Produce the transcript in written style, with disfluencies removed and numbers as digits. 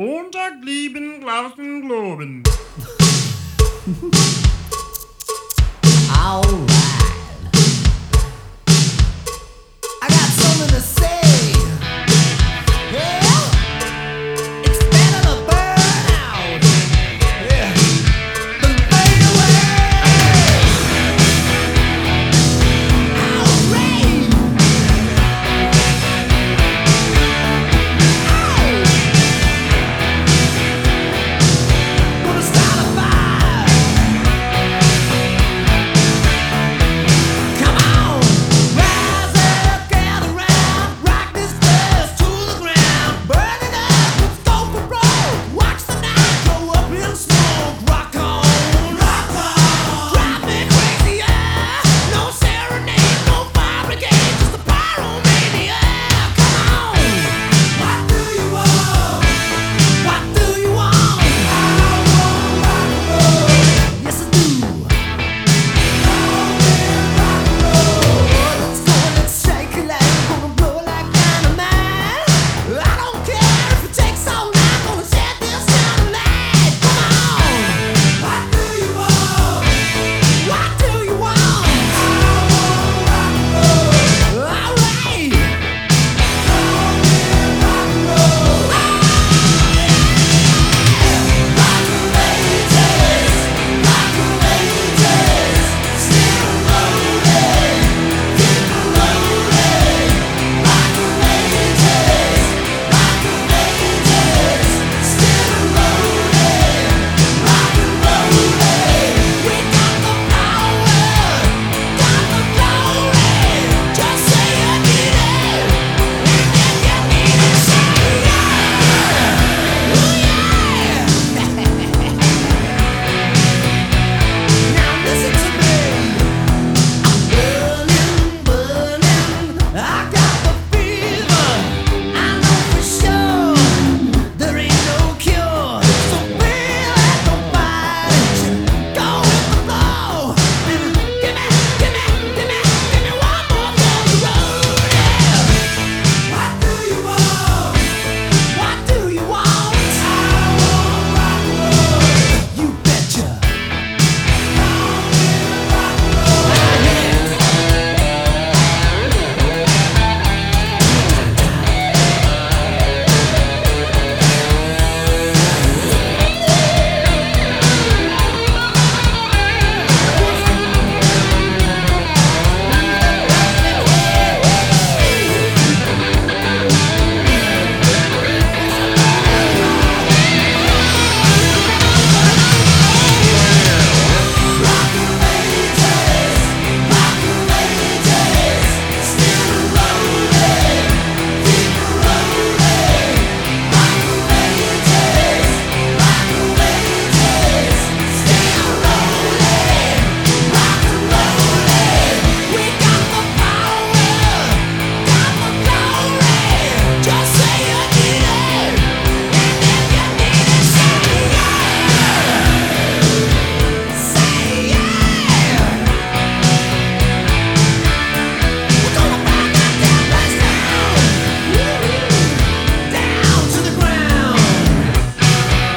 Montag lieben, glauben, globen. Alright. I got something to say. Yeah. It's better to burn out. Yeah. Than fade away. Outrage. Gonna start a fire. Come on, rise up, gather round, rock this place to the ground, burn it up, let's go for broke. Watch the night go up in smoke. Rock on, drive me crazy, yeah. No serenade, no fire brigade, just a pyromania. Come on, what do you want? What do you want? I want rock and roll. Yes, I do. Let's go, let's shake it like we're gonna blow like dynamite. I don't care if it takes all night, gonna set this town alight. Come on, what do you want? What do you want? I want rock and roll. All right. Just say you need it, and then you need to say Now listen to me. Burning, burning, I got the fever. I know for sure there ain't no cure. So feel it, don't fight it. Go with the flow. Give me one more for the road. Yeah. What do you want? What do you want? I want rock and roll. You betcha. Just say you need it, and then you need to say yeah. We're gonna burn that damn place down to the ground.